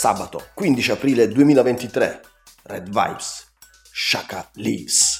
sabato 15 aprile 2023, Red Vibes, Shaka Leaves.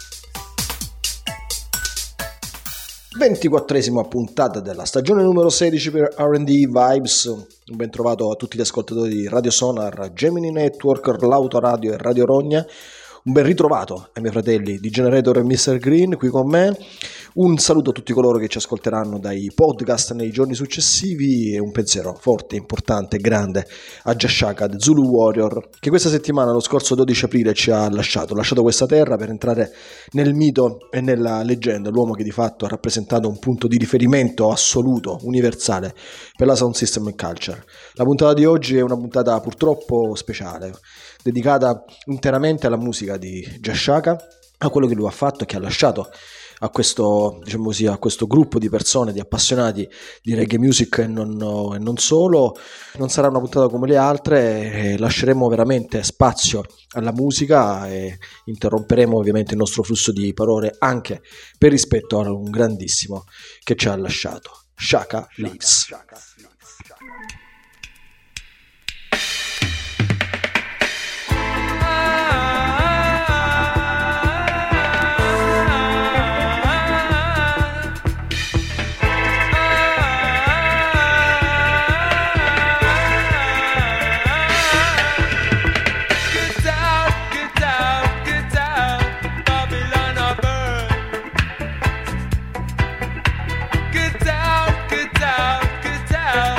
24esima puntata della stagione numero 16 per R&D Vibes. Un ben trovato a tutti gli ascoltatori di Radio Sonar, Gemini Network, l'Autoradio e Radio Rogna. Un ben ritrovato ai miei fratelli di Generator e Mr. Green qui con me. Un saluto a tutti coloro che ci ascolteranno dai podcast nei giorni successivi e un pensiero forte, importante, grande a Jashaka, The Zulu Warrior, che questa settimana, lo scorso 12 aprile, ci ha lasciato questa terra per entrare nel mito e nella leggenda, l'uomo che di fatto ha rappresentato un punto di riferimento assoluto, universale per la sound system e culture. La puntata di oggi è una puntata purtroppo speciale, dedicata interamente alla musica di Jashaka, a quello che lui ha fatto e che ha lasciato a questo, diciamo così, a questo gruppo di persone, di appassionati di reggae music e non solo. Non sarà una puntata come le altre, lasceremo veramente spazio alla musica e interromperemo ovviamente il nostro flusso di parole anche per rispetto a un grandissimo che ci ha lasciato, Shaka Leaves. Get out,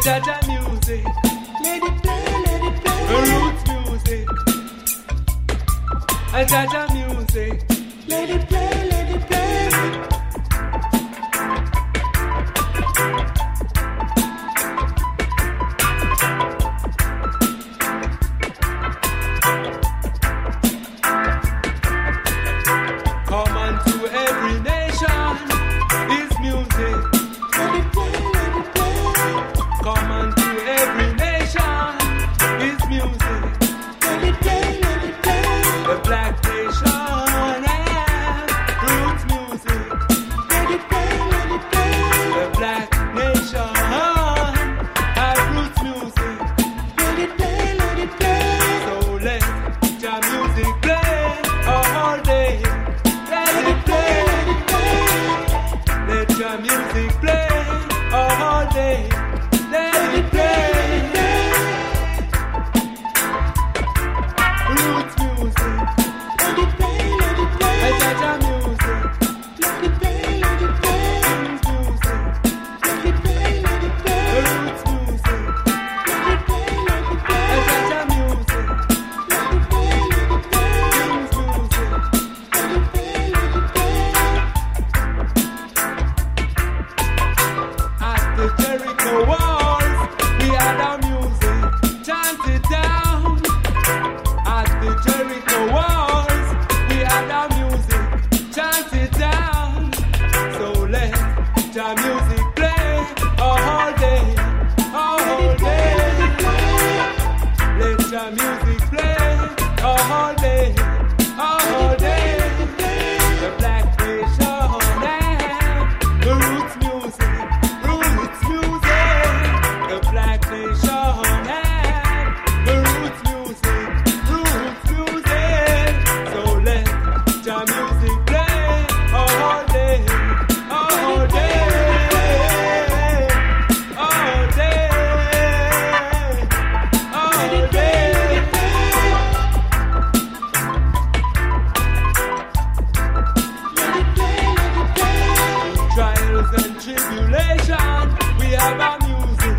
Jaja music, let it play, roots music. Jaja music, let it play, let it play. Common to every nation is music. Let it play, let it play. Common to every nation is music. Let it play, let it play. The black nation has roots music. Let it play, let it play. The black nation has roots music. Let it play, let it play. So let your music play all day. Let it play, let it play. Let your music play all day. Let it play. Roots music. Let it play, let it play. Jaja music. Let it play, let it play. Music. Let it play, let it play. Roots music. Let it play, let it play. Jaja music. Let it play, let it play. Music. Let it play, let it play. At the Jericho walls, we had our music chanted down. At the Jericho walls, we had our music chanted down. So let your music play all day, all day. Let your music play all day, all day. The black nation and the roots music, roots music. The black nation and the roots music, roots music. So let your music play all day, all day, all day, all day. Trials and tribulation, we have our music.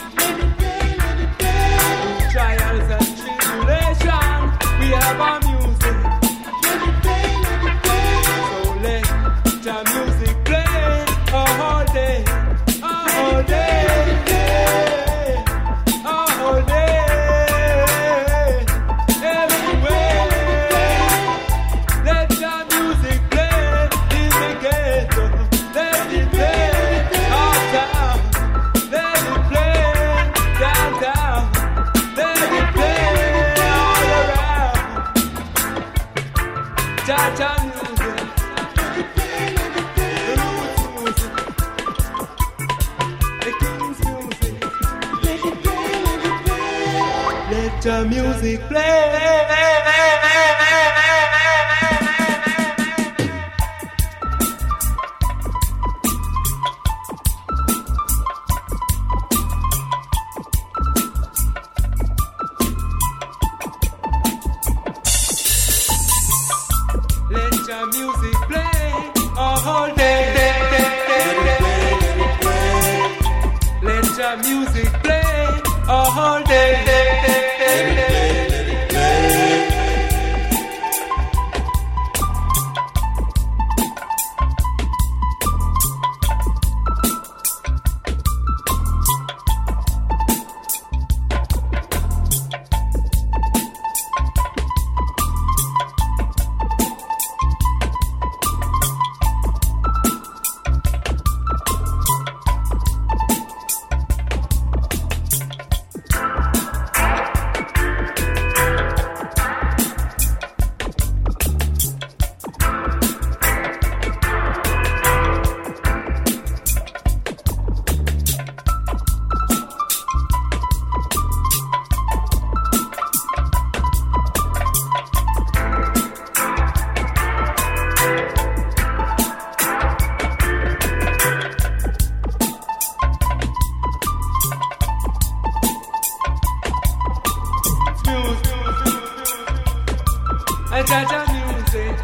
Trials and tribulation, we have our music. So let your music play all day, all day, all day, everywhere. Let your music play in the ghetto. Let it play uptown. Let it play downtown. Let it play all around. Jaja music. The roots music. The king's music. Let your music play. Let your music play all day. Let your music play all day. Jaja music.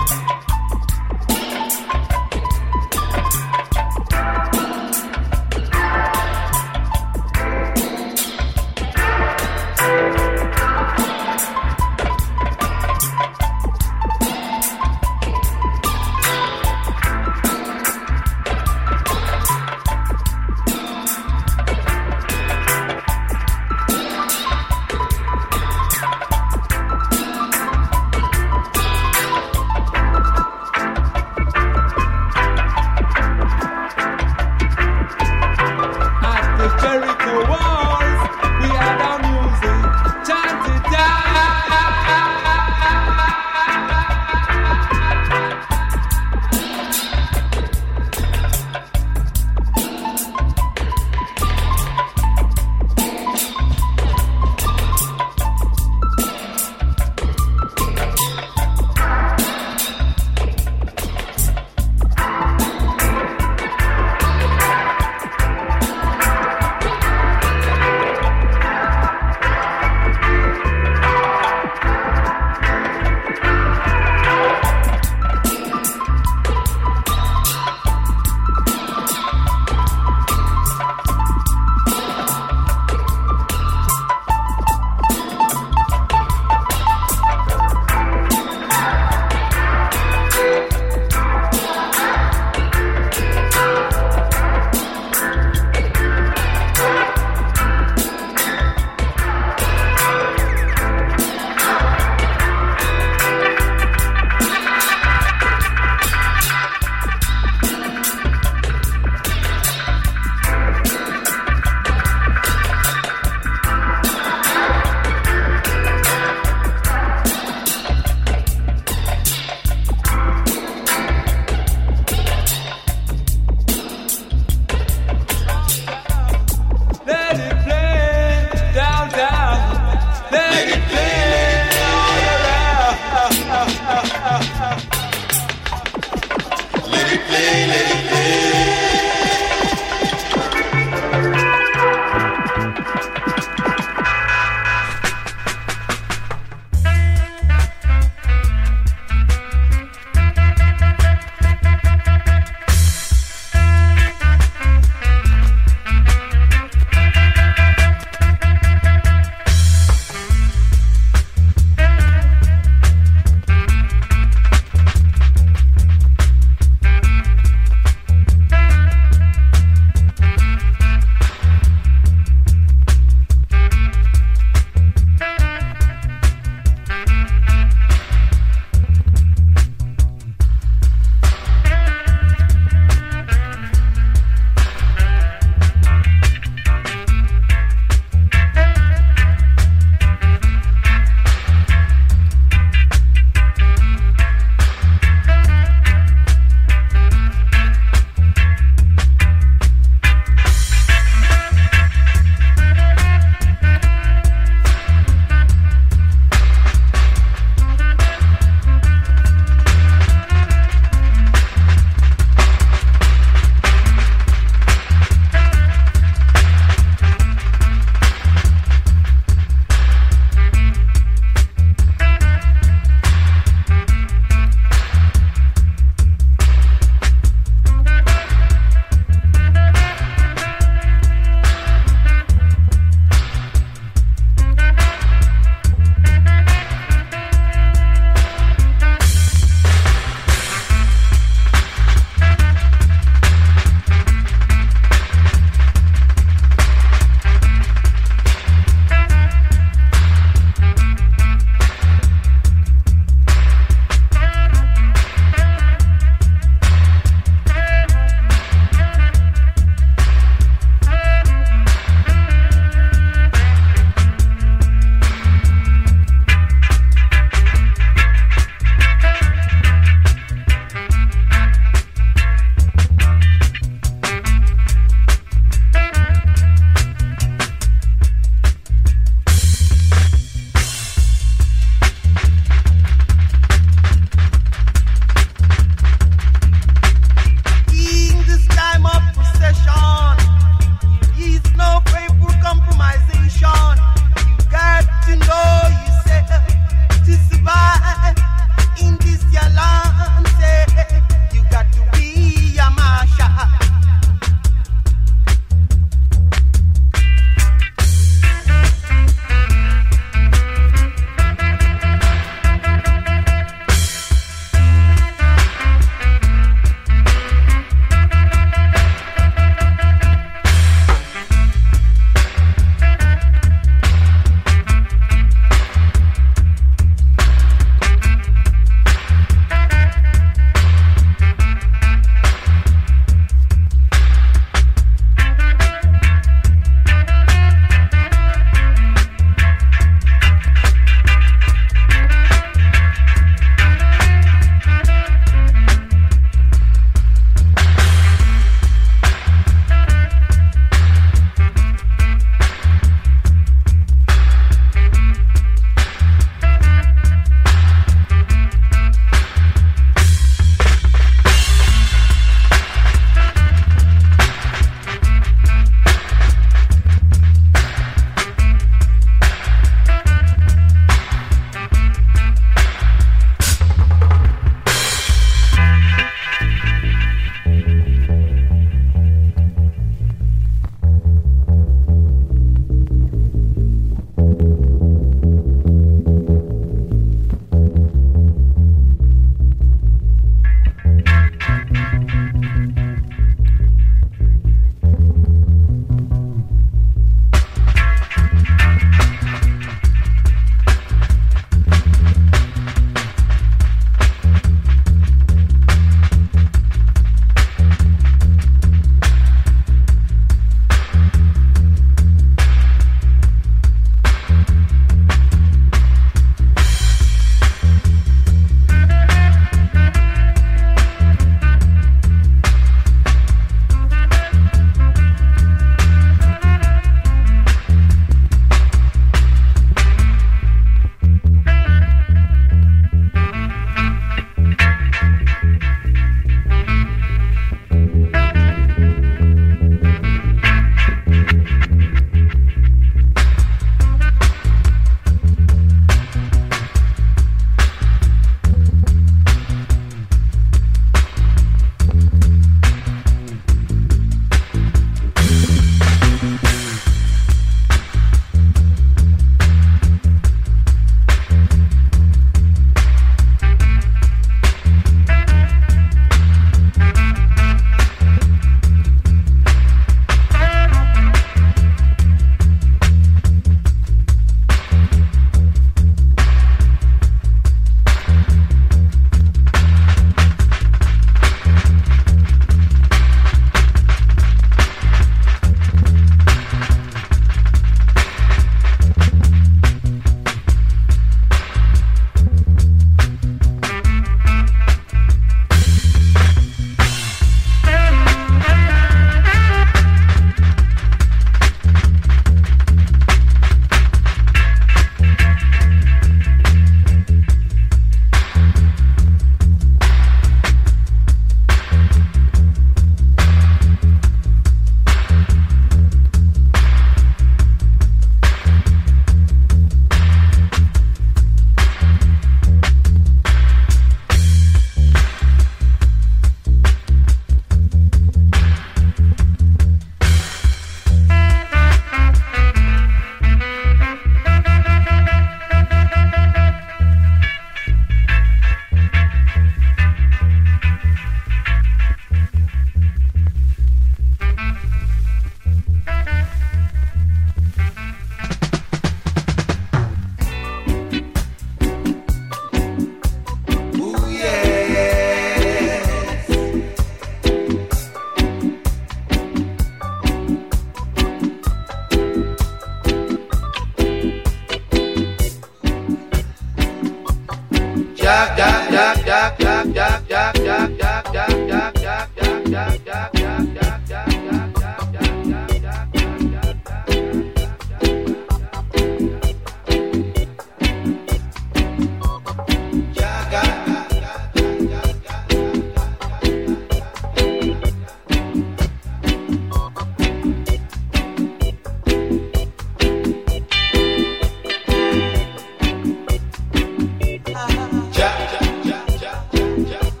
Ja, ja, ja, ja, ja, ja.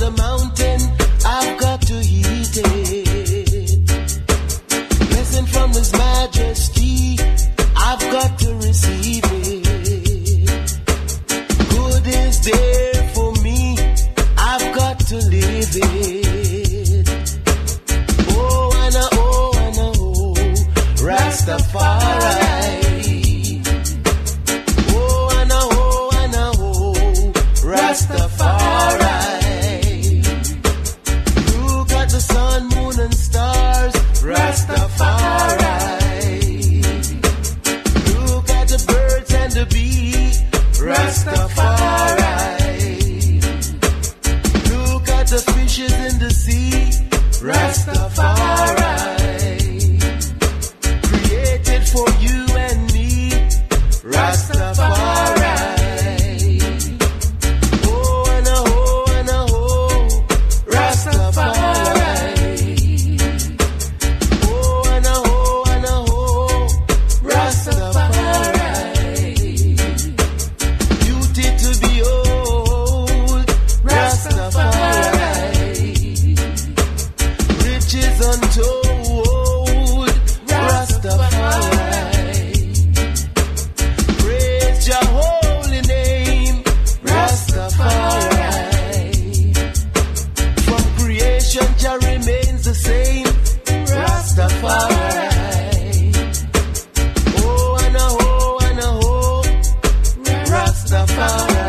the mountain, I've got to eat it. Blessing from His Majesty, I've got to receive it. Good is there for me, I've got to live it. Oh, Anna, oh, Anna, oh, Rastafari. Oh, Anna, oh, Anna, oh, Rastafari. Look at the sun, moon, and stars, Rastafari. Look at the birds and the bees, Rastafari. Look at the fishes in the sea, Rastafari. Created for you and me, Rastafari. Oh, and oh, Rastafari. Oh, and oh, Rastafari. Beauty to behold, Rastafari. Riches untold, Rastafari. Praise your holy name, Rastafari. From creation, Jah remains the same, Rastafari. Oh, and oh, Rastafari.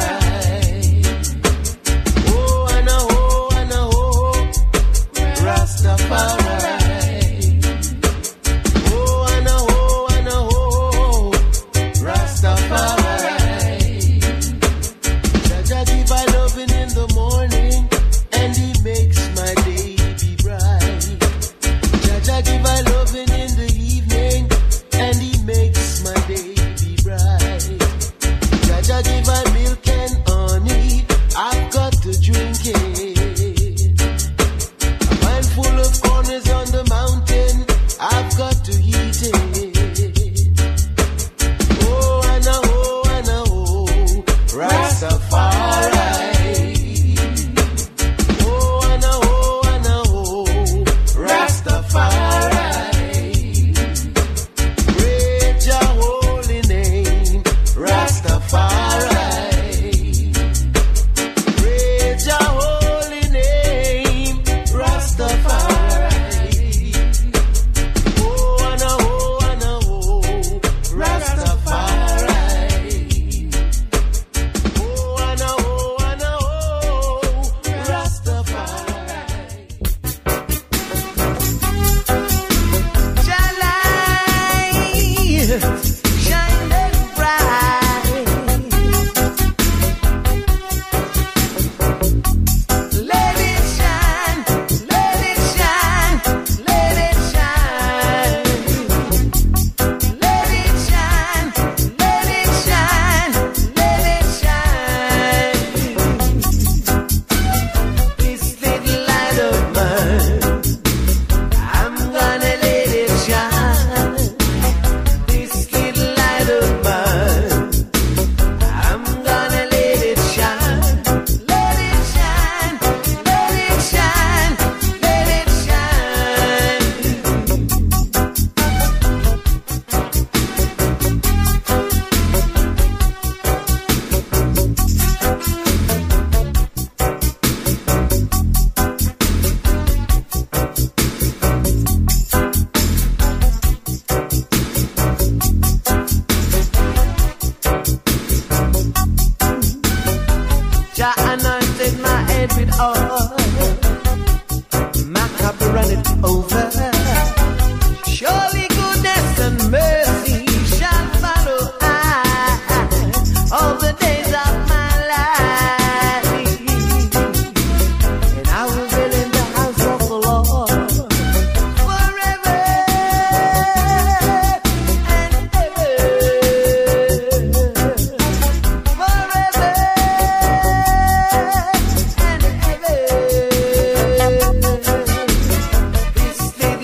Oh, and oh, Rastafari. Oh, and oh, Rastafari. Jah give I loving in the morning, and He makes my day be bright. Jah give I loving in the evening, and He makes my day be bright. Jah give I milk and honey, I've got to drink it. A mind full of corners on the mountain, I've got to eat it. Oh, and oh, Rastafari. Oh, and oh, Rastafari. Praise your holy name, Rastafari. Praise your holy name, Rastafari. Oh, and oh, Rastafari. Oh, and oh, Rastafari. Shining bright. Let it shine, let it shine, let it shine. Let it shine, let it shine, let it shine. This little light of mine, I'm gonna let it shine. This little light of mine, I'm gonna let it shine. Let it shine, let it shine, let it shine. Jah anointed my head with oil, my cup runneth over. Surely goodness and mercy shall follow I all the days of my life, and I will dwell in the house of the Lord forever and ever. Forever and ever.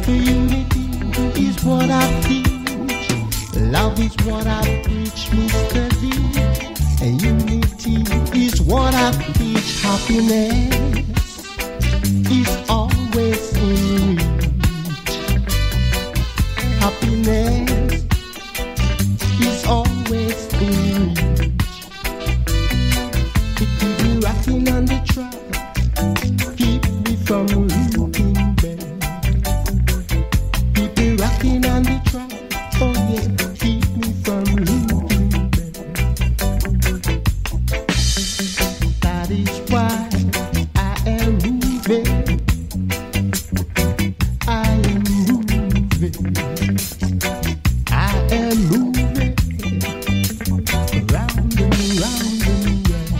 Unity is what I teach. Love is what I preach, Mr. D. Unity is what I teach. Happiness is always in reach. Happiness is always in reach. It keep me rocking on the track, keep me from looking back. Keep me rocking on the track, oh yeah, keep me from looking back. That is why I am moving. I am moving. I am moving round and round and round.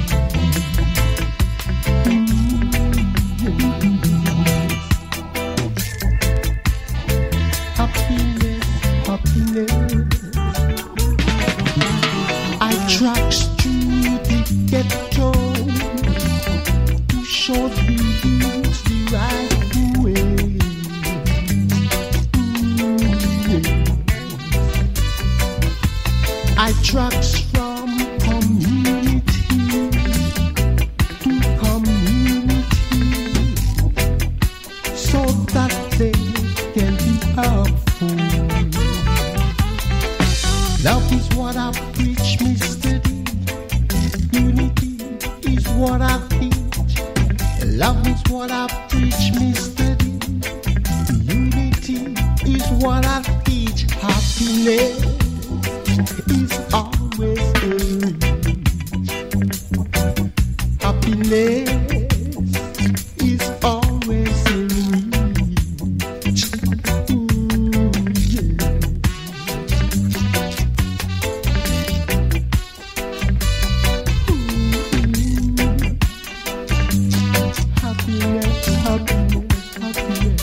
Happiness, happiness. I tracks through the ghetto to show the youth the right way. I tracks from community to community so that they can be helpful. Love is what I preach, Mr. D. Unity is what I teach. Love is what I preach, Mr. D. Unity is what I teach. Happiness is always in reach. Happiness is always in reach. Yeah. Happiness, happiness, happiness.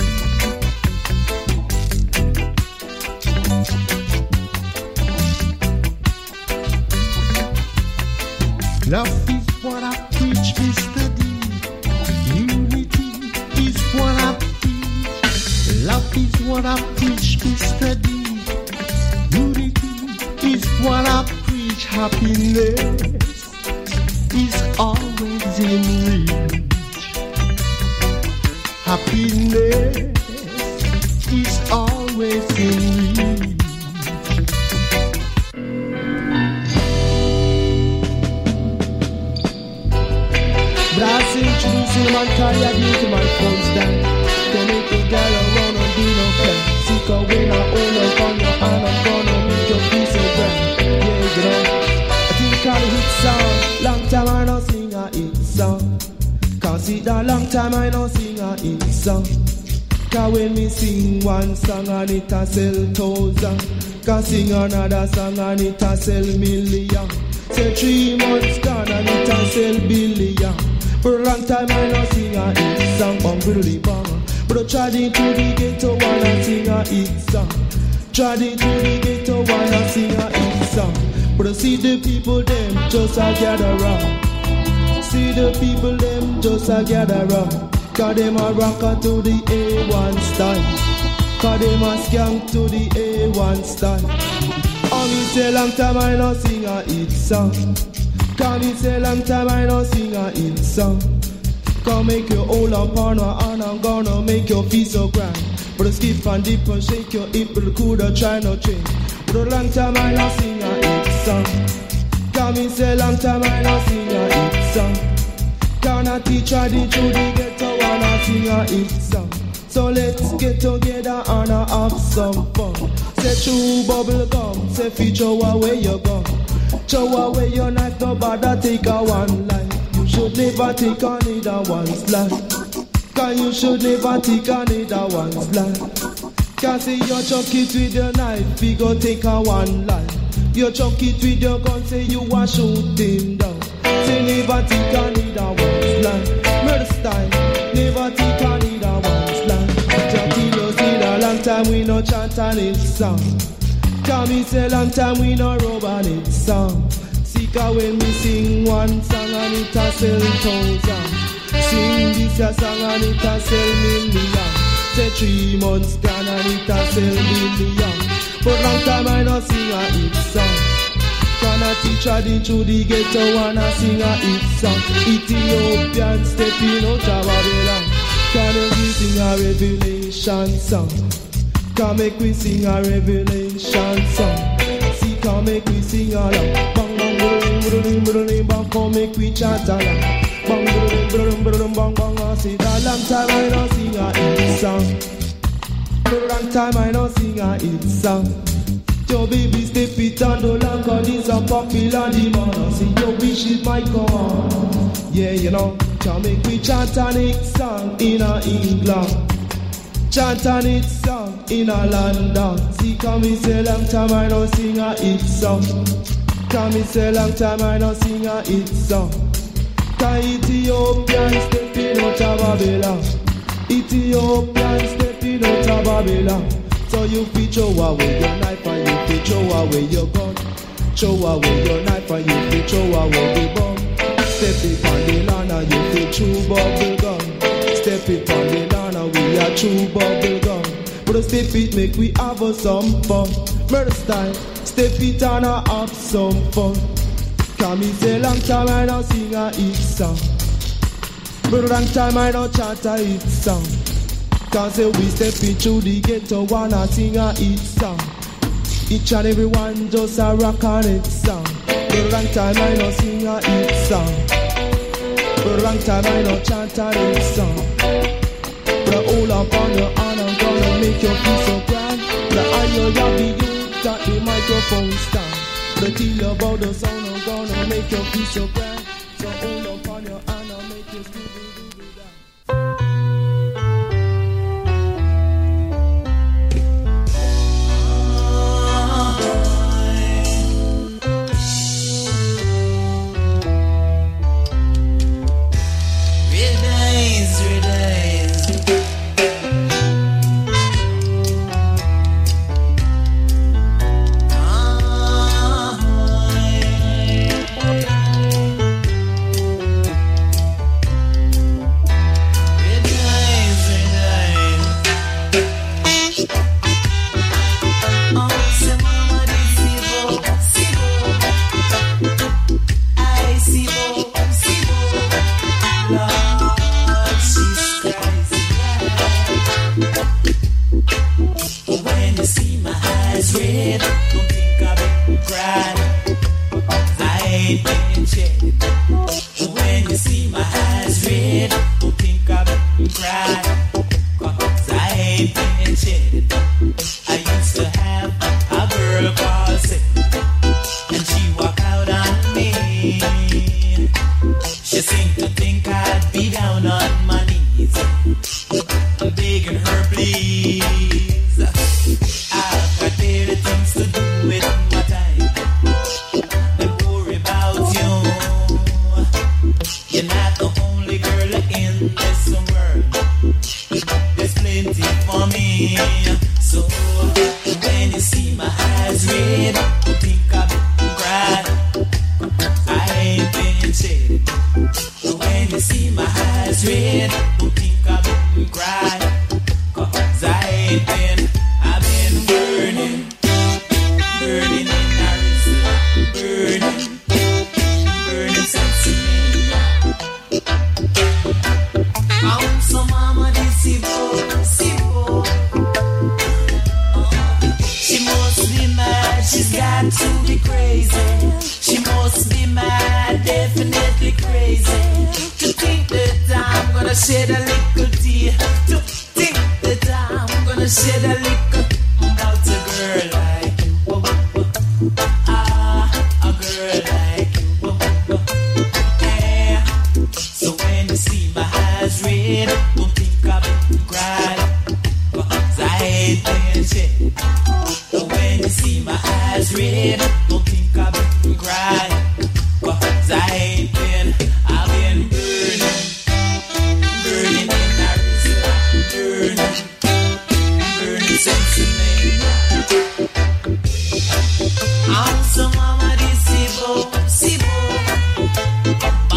Love is what I preach, Mr. D. Unity is what I teach. Love is what I preach, Mr. D. Unity is what I preach. Happiness is always in reach. Happiness is always in reach. Brass introducing man carry a beauty man phone stand. Don't make a girl around and do no plan. Seek a win or own up on your hand. I'm gonna make your piece of bread. Yeah, you know. I think I hit song. Long time I don't sing a hit song. Cause it a long time I don't sing a hit song. Cause when me sing one song and it a sell 1,000. Cause sing another song and it a sell million. Say 3 months gone and it a sell billion. For a long time I don't sing a hit song, really bang. But I tried into the ghetto wanna sing a hit song. Tried into the ghetto wanna sing a hit song. But I see the people them just a gather round. See the people them just a gather round. Cause them a rocker to the A1 style. Cause them a skank to the A1 style. Oh, me say long time I don't sing a hit song. Cause me say long time I don't sing a hit song. Cause make you hold up on her and I'm gonna make your feel so grand. But skip and dip and shake your hip, but coulda try no change. But a long time I don't sing a hit song. Cause me say long time I don't sing a hit song. Cause a teacher the through the ghetto wanna sing a hit song. So let's get together and have some fun. Say true bubble gum, say feature where you go. Show away your knife, no bother take a one life. You should never take on either one's life. Cause you should never take on either one's life. Cause say you chuck it with your knife, we go take a one life. You chuck it with your gun, say you a shoot him down. Say never take on either one's life. Murder style, never take on either one's life. Just you see a long time we no chant on his song. Cause me say long time we no rub on it song. See cause when me sing one song and it a sell 1,000. Sing this a song and it a sell million. say 3 months gone and it a sell million. But long time I no sing a hit song. Can a teacher in through the ghetto wanna sing a hit song? Ethiopian stepping out of Babylon. Can you sing a revelation song? Come make we sing a revelation song. See, come make we sing along. Bang bang bang bang bang. Come make we chant along. Bang bang bang bang bang. I say that long time I don't sing a hit song. Long time I don't sing a hit song. Yo baby step it on the long 'cause this a popular demand. I say your wish is my command. Yeah, you know, can make we chant a hit song in a England. Chant a hit song in a London. See, come me say long time I don't sing a hit song. Come me say long time I don't sing a hit song. 'Cause Ethiopian stepping out of Babylon. Ethiopian stepping out of Babylon. So you fit throw away your knife and you fit throw away your gun. Throw away your knife and you fit throw away the bomb. Step it on the land and you fit chew bubble gum. Step it on the land and we are chew bubble gum. But step it make we have some fun. Murder style, step it and have some fun. Can me say long time I don't sing a hit song. But long time I don't chant a hit song. Cause say we stepping through the ghetto wanna sing a hit song. Each and every one just a rock on it song. But long time I don't sing a hit song. But long time I don't chant a hit song. But all up on your hand I'm gonna make you feel so grand. The higher you be you got the microphone stand. The deal about the sound I'm gonna make you feel so grand. So all up on your hand I'll make you scooby dooby down.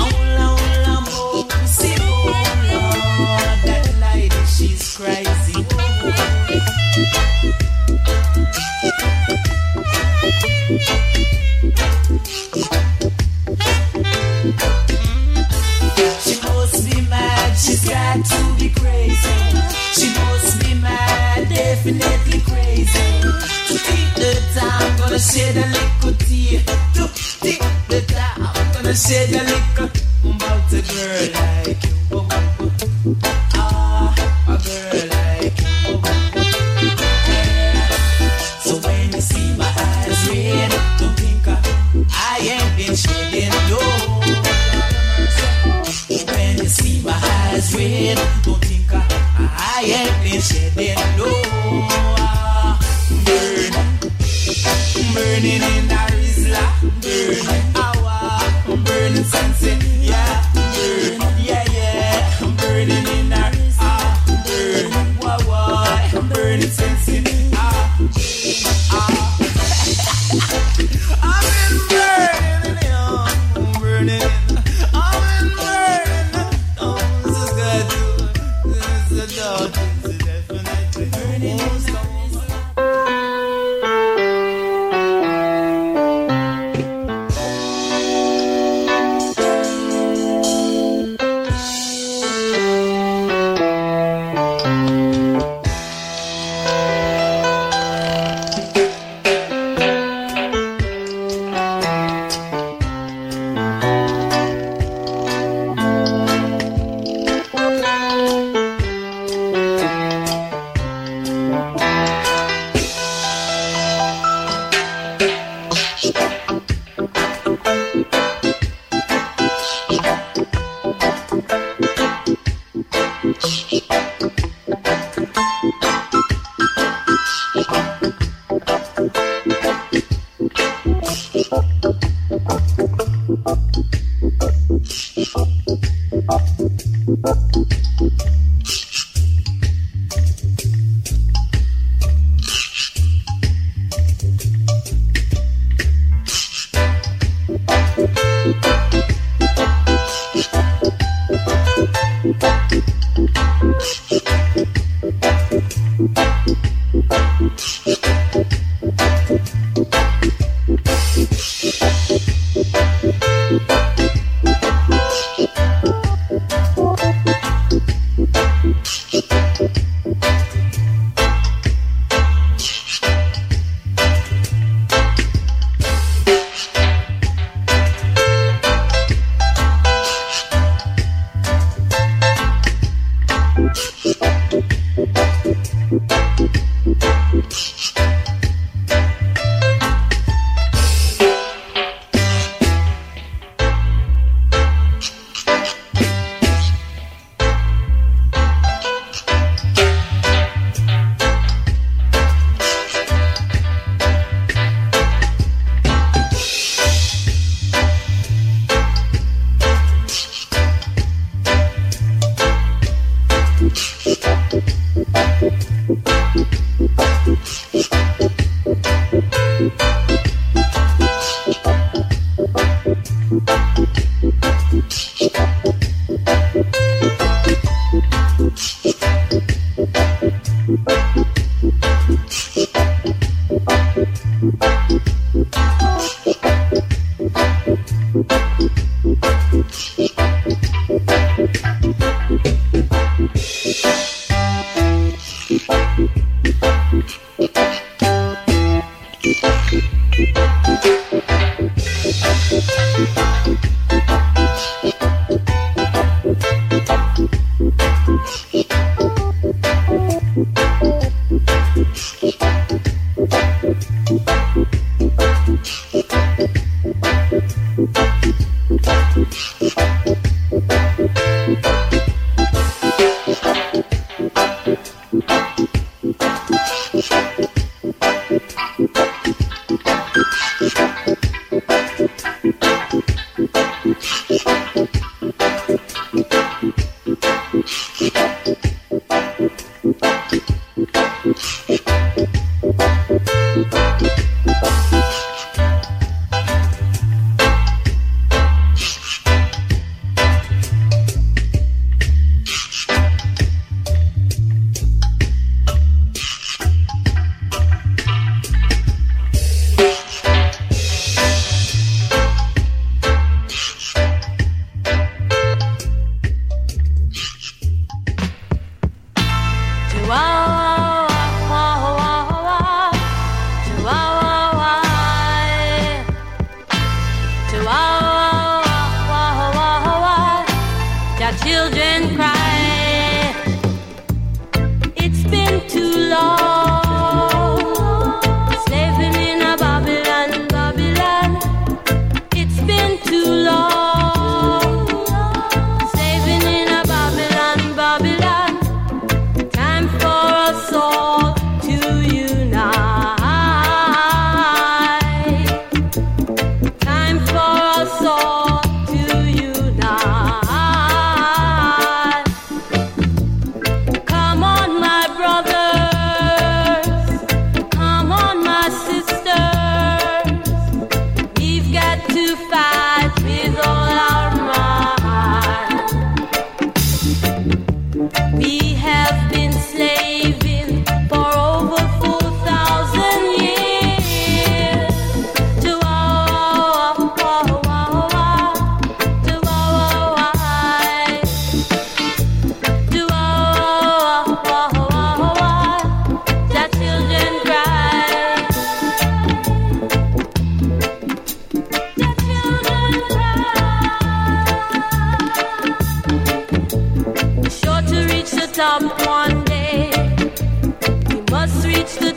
Crazy. She must be mad, she's got to be crazy. She must be mad, definitely crazy. To take the time, gonna shed a little tear. To take the time, gonna shed a little about a girl like you. Ah, a girl like you. Yeah. So when you see my eyes red, don't think I ain't been shedding no. When you see my eyes red, don't think I ain't been shedding no. Burning in the Rizla, burning hour, burning sunset, yeah, burn, yeah, I'm burning in the burn, why, I'm burning sunset, I've been burning, burning, I've been burning, oh, this is good, this is a dog, this is definitely burning.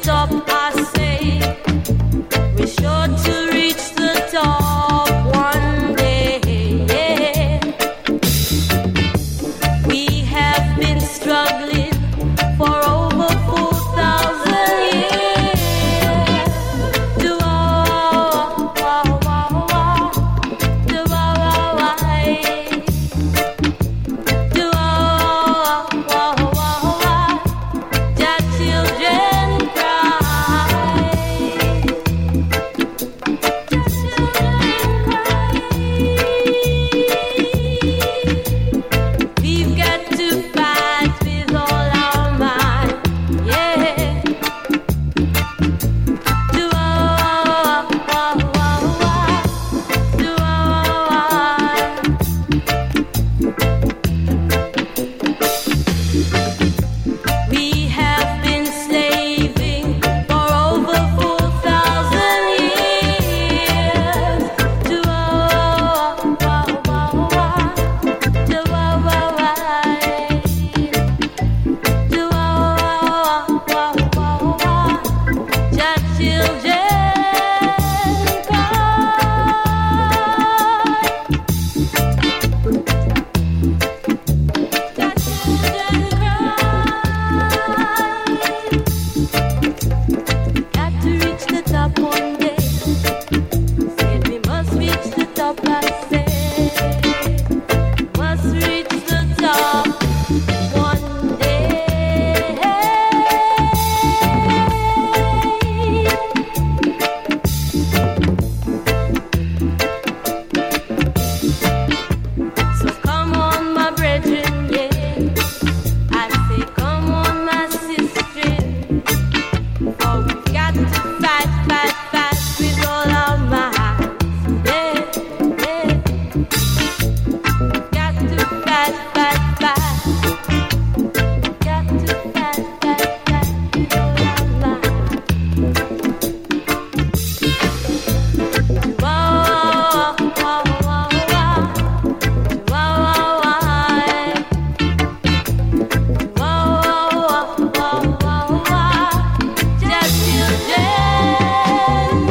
top, I say. We're sure to reach the top one day. We have been struggling for over 4,000 years. Do their children cry. We've got to fight with all our might, yeah. Do We have been slaving for over 4,000 years. Do their children Got to reach the top one day. Said we must reach the top, I said. Must reach the top one day. So come on, my brethren, yeah. I say, come on, my sister. Oh, we've got to fight with all our might. Yeah, yeah. Got to fight. Got to fight with all our might. Just children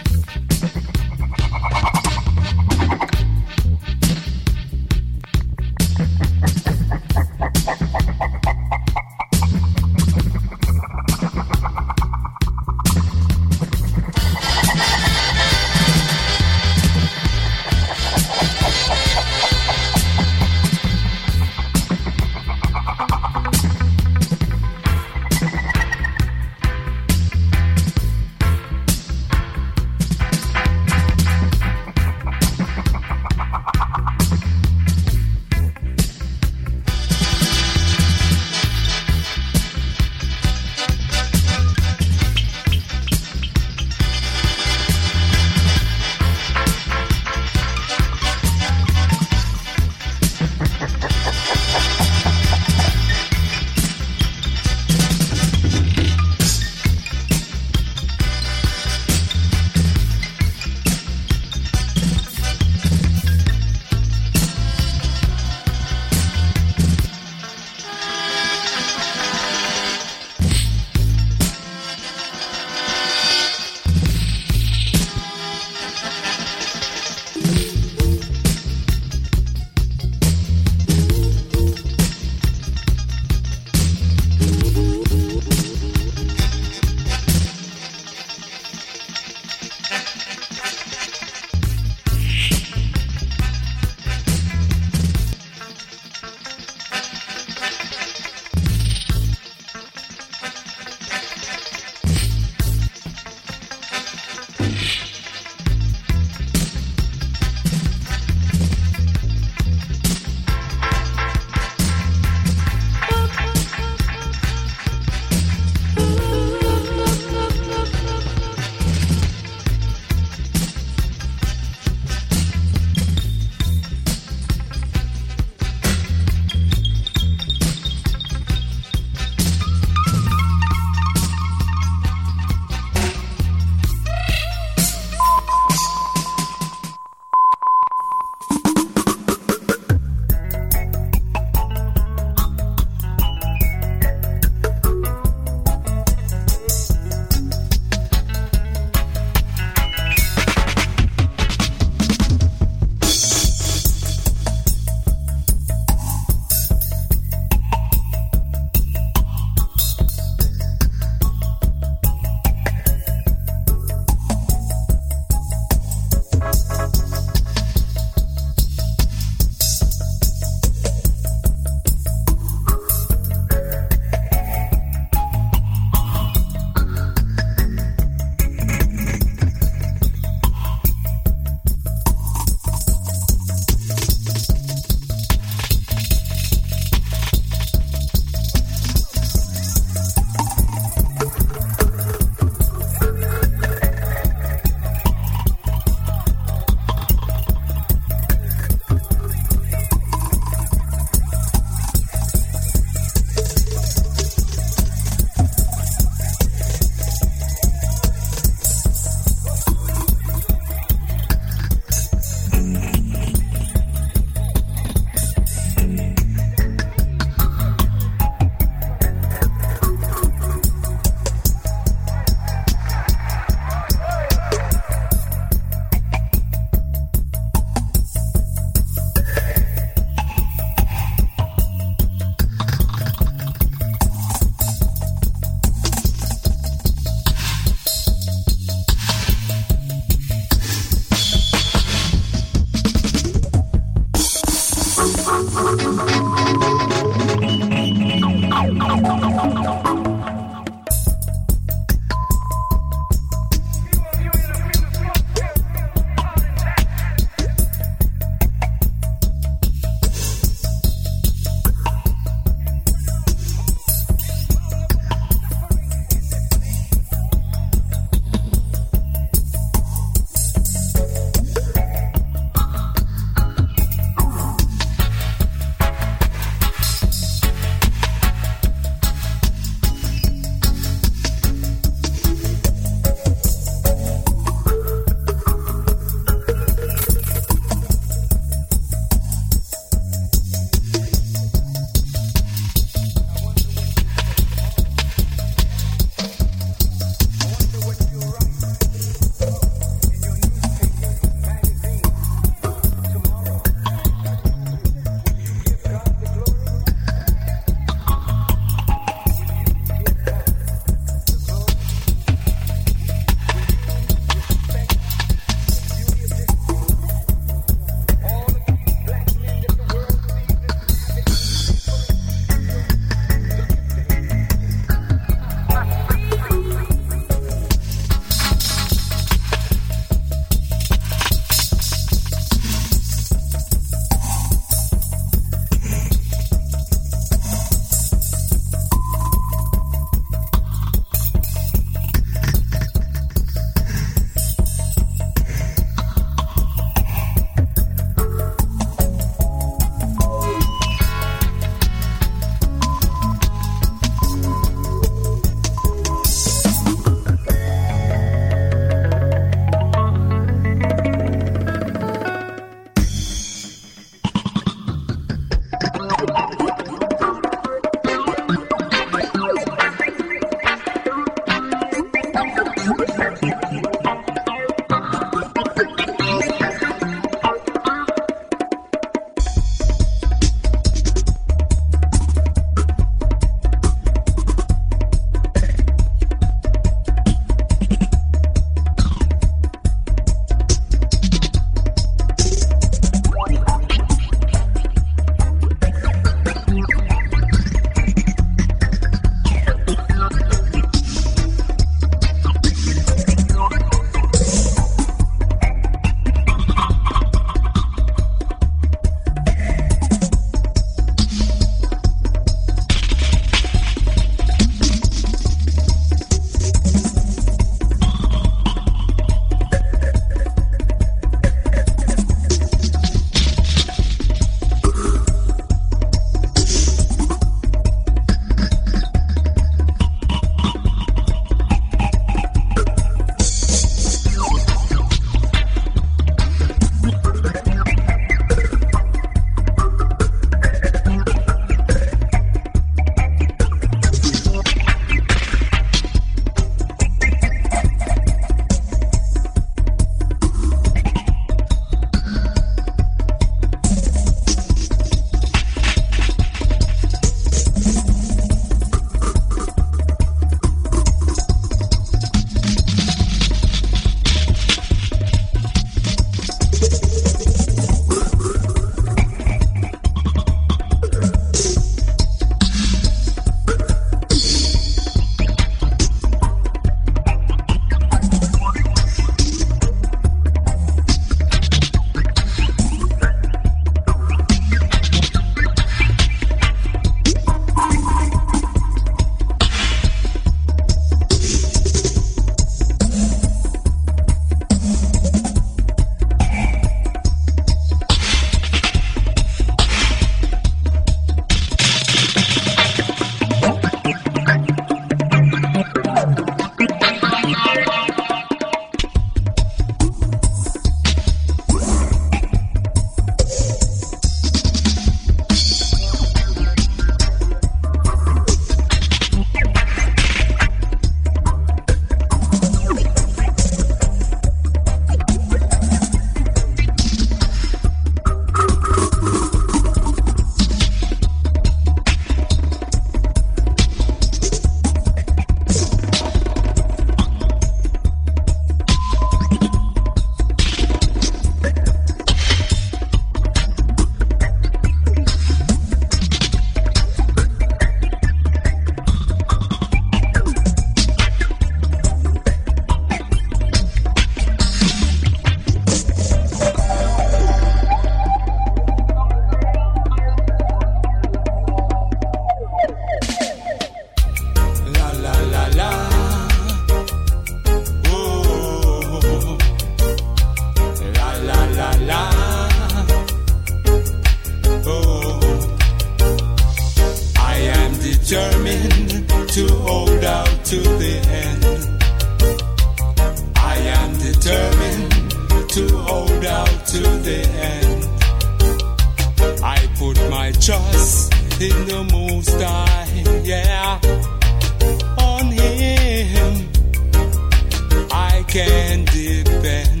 to the end. I put my trust in the Most High, yeah. On Him I can depend.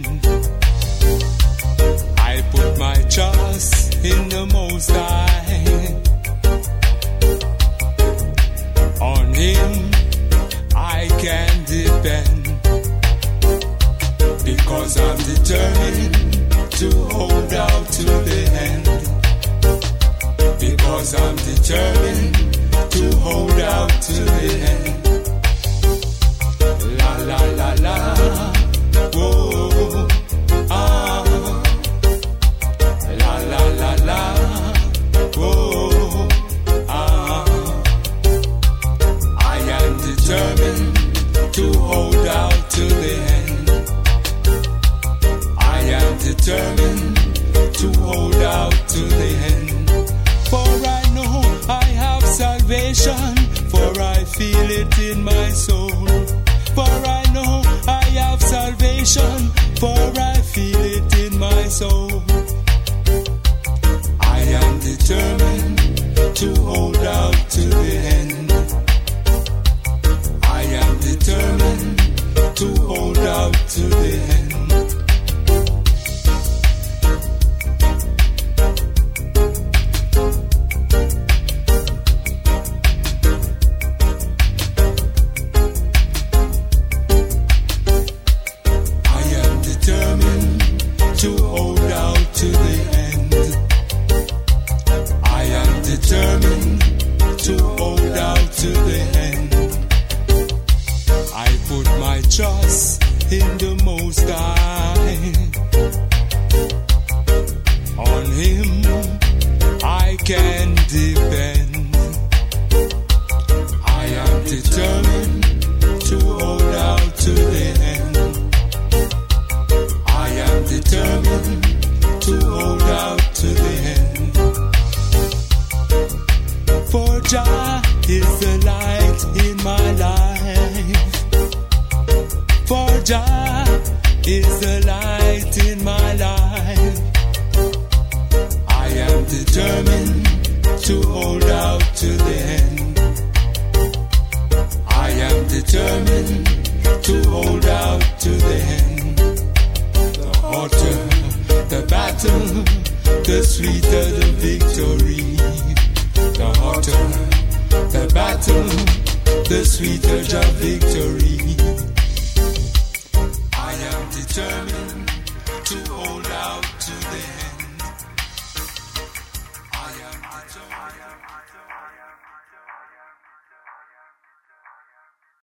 I put my trust in the Most High. On Him I can depend. Because I'm determined to hold out to the end. Because I'm determined to hold out to the end. La la la la, whoa, ah. La la la la, whoa, ah. I am determined to hold out to the end. I am determined to hold out to the end. For I know I have salvation, for I feel it in my soul. For I know I have salvation, for I feel it in my soul. I am determined to hold out to the end. I am determined to hold out to the end. To hold out to the end. I am determined to hold out to the end. I put my trust in the Most High. On Him I can depend. I am determined to hold out to the end. I am determined to hold out to the end. For Jah is the light in my life. For Jah is the light in my life. I am determined to hold out to the end. I am determined to hold out to the end. The hotter the battle, the sweeter the victory. The hotter the battle, the sweeter the victory. I am determined to hold out.